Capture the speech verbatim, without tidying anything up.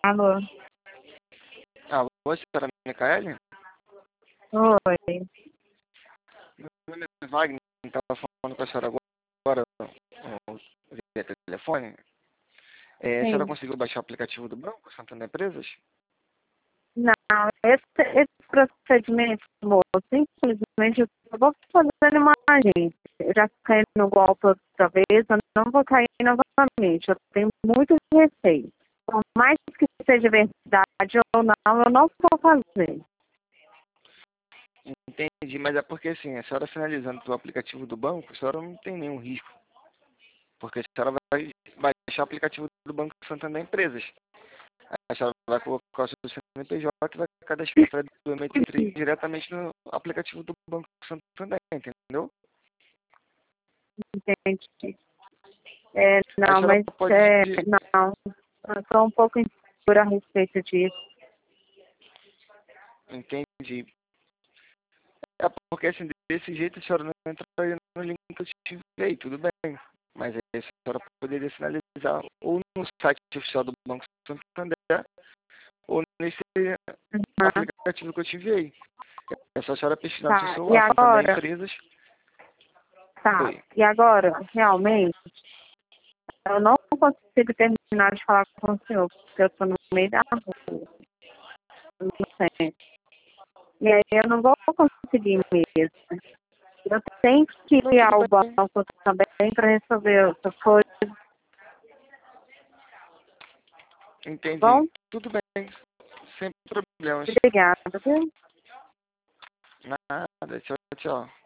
Alô? Alô, senhora Micaele? Oi. Meu nome é Wagner, estava falando com a senhora agora, ó, via telefone. É, a senhora Sim. conseguiu baixar o aplicativo do Banco Santander Empresas? Não, esse, esse procedimento, moço, infelizmente, eu só vou fazer uma agência. Eu já caí no golpe outra vez, eu não vou cair novamente. Eu tenho muito receio. Por mais que seja verdade ou não, eu não vou fazer. Entendi, mas é porque assim, a senhora finalizando o aplicativo do banco, a senhora não tem nenhum risco. Porque a senhora vai baixar o aplicativo do Banco Santander Empresas. A senhora vai colocar o seu C N P J e vai cadastrar o M T três diretamente no aplicativo do Banco Santander, entendeu? Entende? É, A não, senhora mas pode... é, não. Eu estou um pouco insegura a respeito disso. Entendi. É porque assim, desse jeito a senhora não entraria no link que eu te enviei, tudo bem. Mas aí a senhora poderia sinalizar ou no site oficial do Banco Santander ou nesse Uhum. aplicativo que eu te enviei. É só a senhora pesquisar no seu Tá, e celular, Santander agora? Empresas. Tá, Oi. e agora, realmente, eu não consigo terminar de falar com o senhor, porque eu estou no meio da rua, no centro. E aí eu não vou conseguir mesmo. Eu tenho que Não, ir tudo ao bem. banco também para resolver essas coisas, tá Entendi. bom? Tudo bem. Sem problemas. Obrigada, viu? Nada. Tchau, tchau.